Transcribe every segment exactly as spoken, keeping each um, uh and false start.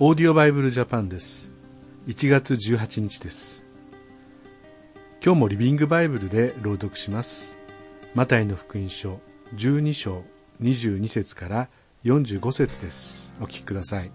オーディオバイブルジャパンです。いちがつじゅうはちにちです。今日もリビングバイブルで朗読します。マタイの福音書じゅうにしょうにじゅうにせつからよんじゅうごせつです。お聞きください。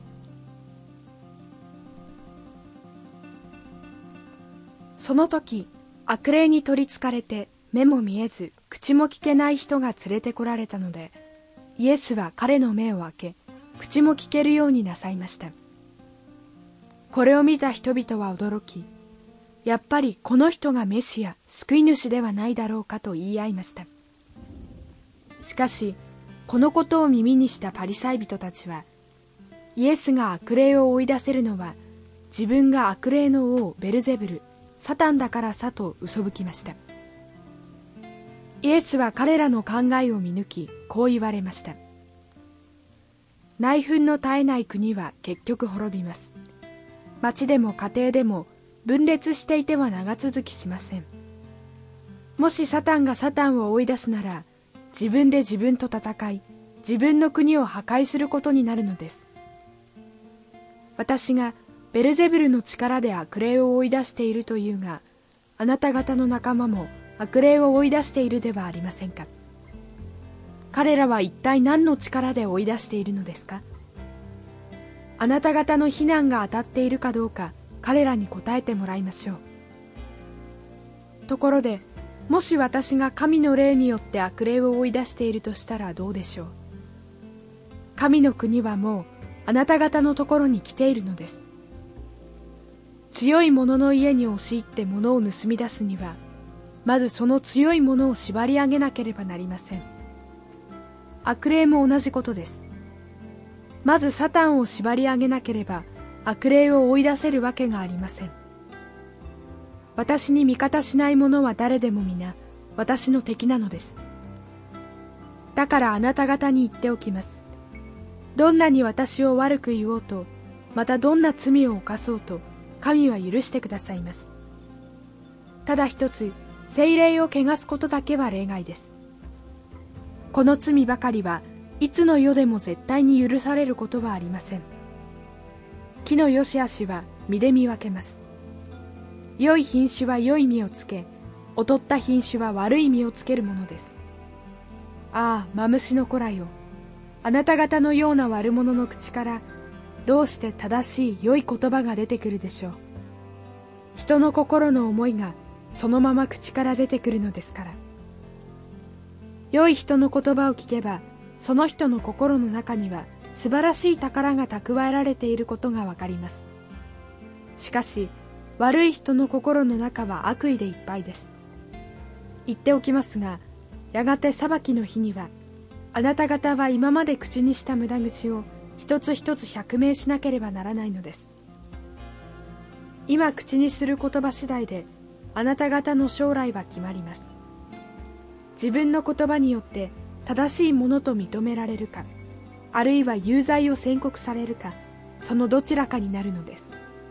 その時、悪霊に取りつかれて目も見えず口も聞けない人が連れてこられたので、イエスは彼の目を開け、口も聞けるようになさいました。これを見た人々は驚き、やっぱりこの人がメシア、救い主ではないだろうかと言い合いました。しかし、このことを耳にしたパリサイ人たちは、イエスが悪霊を追い出せるのは、自分が悪霊の王ベルゼブル、サタンだからさと嘘吹きました。イエスは彼らの考えを見抜き、こう言われました。内紛の絶えない国は結局滅びます。町でも家庭でも分裂していては長続きしません。もしサタンがサタンを追い出すなら、自分で自分と戦い、自分の国を破壊することになるのです。私がベルゼブルの力で悪霊を追い出しているというが、あなた方の仲間も悪霊を追い出しているではありませんか。彼らは一体何の力で追い出しているのですか。あなた方の非難が当たっているかどうか、彼らに答えてもらいましょう。ところで、もし私が神の霊によって悪霊を追い出しているとしたらどうでしょう。神の国はもうあなた方のところに来ているのです。強い者の家に押し入って物を盗み出すには、まずその強い者を縛り上げなければなりません。悪霊も同じことです。まずサタンを縛り上げなければ悪霊を追い出せるわけがありません。私に味方しない者は誰でも皆私の敵なのです。だからあなた方に言っておきます。どんなに私を悪く言おうと、またどんな罪を犯そうと、神は許してくださいます。ただ一つ、聖霊を汚すことだけは例外です。この罪ばかりはいつの世でも絶対に許されることはありません。木の良し悪しは実で見分けます。良い品種は良い実をつけ、劣った品種は悪い実をつけるものです。ああ、マムシの子らよ、あなた方のような悪者の口からどうして正しい良い言葉が出てくるでしょう。人の心の思いがそのまま口から出てくるのですから。良い人の言葉を聞けば、その人の心の中には素晴らしい宝が蓄えられていることがわかります。しかし悪い人の心の中は悪意でいっぱいです。言っておきますが、やがて裁きの日には、あなた方は今まで口にした無駄口を一つ一つ釈明しなければならないのです。今口にする言葉次第であなた方の将来は決まります。自分の言葉によって正しいものと認められるか、あるいは有罪を宣告されるか、そのどちらかになるのです。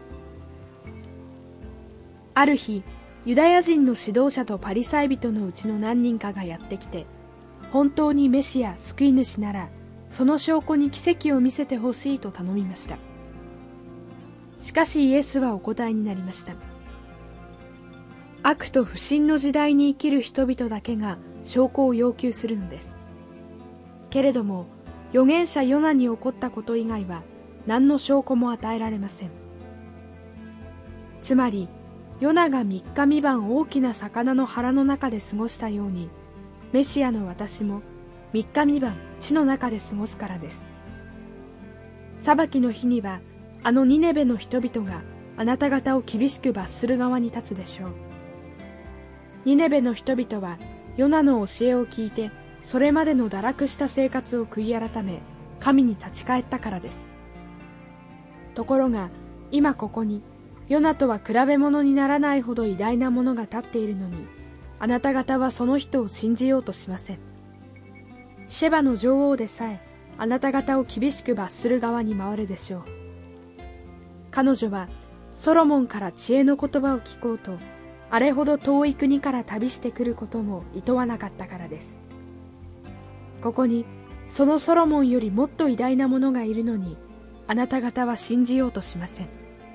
ある日、ユダヤ人の指導者とパリサイ人のうちの何人かがやってきて、本当にメシア、救い主ならその証拠に奇跡を見せてほしいと頼みました。しかしイエスはお答えになりました。悪と不信の時代に生きる人々だけが証拠を要求するのです。けれども預言者ヨナに起こったこと以外は何の証拠も与えられません。つまりヨナが三日三晩大きな魚の腹の中で過ごしたように、メシアの私も三日三晩地の中で過ごすからです。裁きの日にはあのニネベの人々があなた方を厳しく罰する側に立つでしょう。ニネベの人々はヨナの教えを聞いて、それまでの堕落した生活を悔い改め、神に立ち返ったからです。ところが今ここにヨナとは比べ物にならないほど偉大なものが立っているのに、あなた方はその人を信じようとしません。シェバの女王でさえあなた方を厳しく罰する側に回るでしょう。彼女はソロモンから知恵の言葉を聞こうと、あれほど遠い国から旅してくることも厭わなかったからです。ここにそのソロモンよりもっと偉大なものがいるのに、 あなた方は信じようとしません。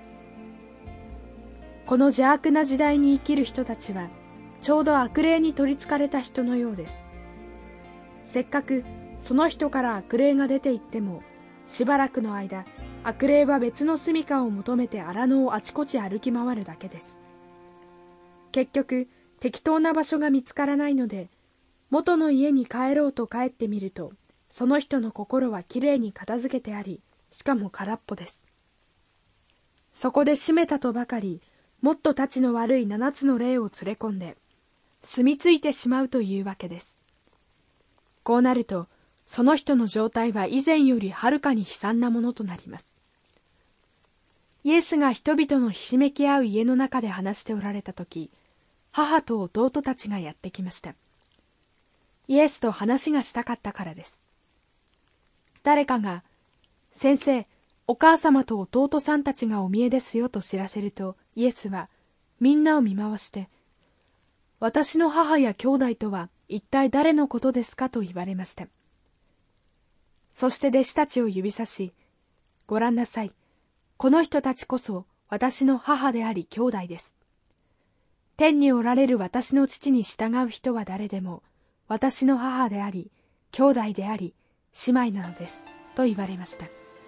この邪悪な時代に生きる人たちはちょうど悪霊に取りつかれた人のようです。せっかくその人から悪霊が出て行っても、しばらくの間悪霊は別の住処を求めて荒野をあちこち歩き回るだけです。結局適当な場所が見つからないので、元の家に帰ろうと帰ってみると、その人の心はきれいに片付けてあり、しかも空っぽです。そこで閉めたとばかり、もっとたちの悪い七つの霊を連れ込んで住み着いてしまうというわけです。こうなると、その人の状態は以前よりはるかに悲惨なものとなります。イエスが人々のひしめき合う家の中で話しておられたとき、母と弟たちがやってきました。イエスと話がしたかったからです。誰かが、先生、お母様と弟さんたちがお見えですよと知らせると、イエスはみんなを見回して、私の母や兄弟とは一体誰のことですかと言われました。そして弟子たちを指さし、ご覧なさい、この人たちこそ私の母であり兄弟です。天におられる私の父に従う人は誰でも、私の母であり、兄弟であり、姉妹なのです、と言われました。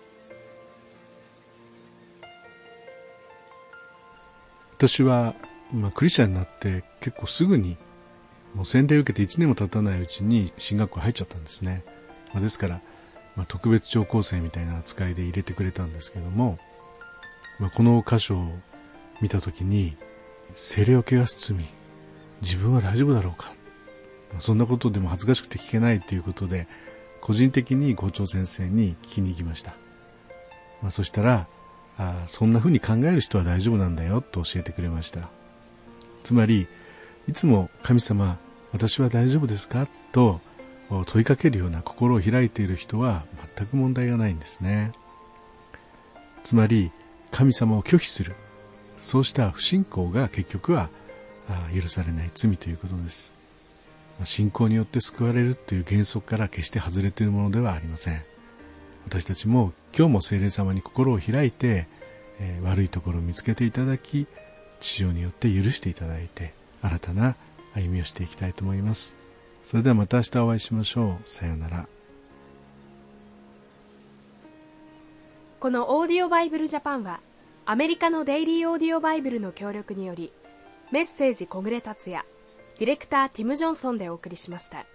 私は、まあ、クリスチャンになって結構すぐに、もう洗礼を受けていちねんも経たないうちに神学校入っちゃったんですね。まあ、ですから、まあ、特別聴講生みたいな扱いで入れてくれたんですけども、まあ、この箇所を見たときに、聖霊を汚す罪、自分は大丈夫だろうか、まあ、そんなことでも恥ずかしくて聞けないということで、個人的に校長先生に聞きに行きました。まあ、そしたら、あそんな風に考える人は大丈夫なんだよと教えてくれました。つまり、いつも神様、私は大丈夫ですかと問いかけるような心を開いている人は全く問題がないんですね。つまり、神様を拒否する、そうした不信仰が結局は許されない罪ということです。信仰によって救われるという原則から決して外れているものではありません。私たちも今日も聖霊様に心を開いて、えー、悪いところを見つけていただき、父によって許していただいて、新たな歩みをしていきたいと思います。それではまた明日お会いしましょう。さようなら。 このオーディオバイブルジャパンは、アメリカのデイリーオーディオバイブルの協力により、メッセージ小暮達也、ディレクターティム・ジョンソンでお送りしました。